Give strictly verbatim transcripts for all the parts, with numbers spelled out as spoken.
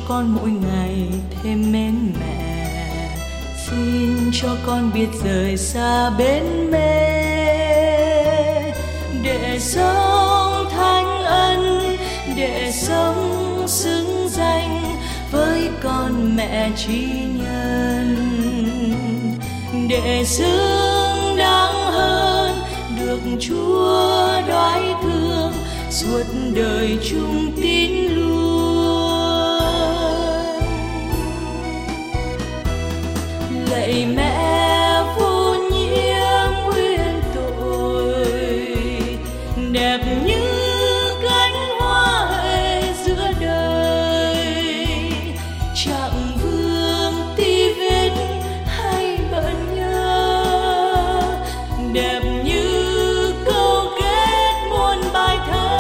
con mỗi ngày thêm mến mẹ, xin cho con biết rời xa bên mê, để sống thánh ân, để sống xứng danh với con mẹ tri nhân, để xứng đáng hơn được Chúa đoái thương suốt đời chung tín luôn. Lạy mẹ vô nhiễm nguyên tội, đẹp như cánh hoa huệ giữa đời, chẳng vương ti vết hay bận nhớ, đẹp như câu kết muôn bài thơ,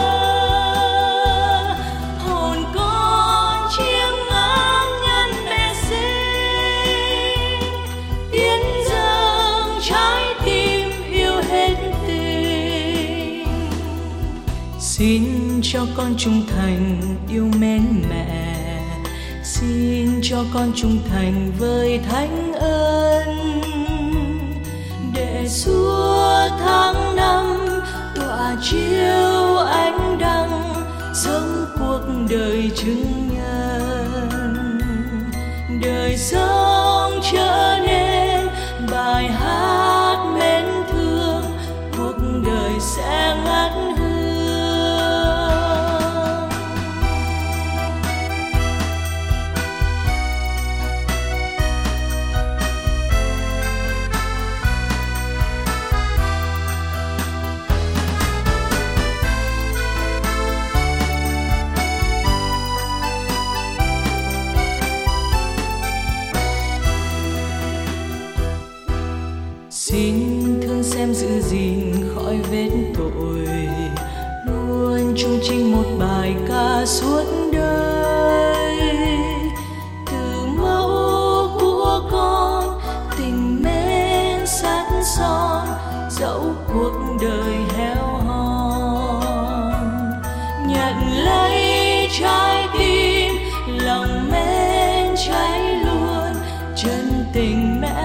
hồn con chiêm ngắm nhân mẹ sinh, tiến dâng trái tim yêu hết tình. Xin cho con trung thành yêu mến mẹ, xin cho con trung thành với thánh ân, để suốt tháng năm tỏa chiếu ánh đăng sống cuộc đời chứng nhân, đời sống trở nên bài hát mến thương, cuộc đời sẽ ngát hương. Xin thương xem giữ gìn khỏi vết tội, luôn chung chinh một bài ca suốt đời. Từ mẫu của con tình mến sắt son, dẫu cuộc đời heo hon, nhận lấy trái tim lòng mến cháy luôn, chân tình mẹ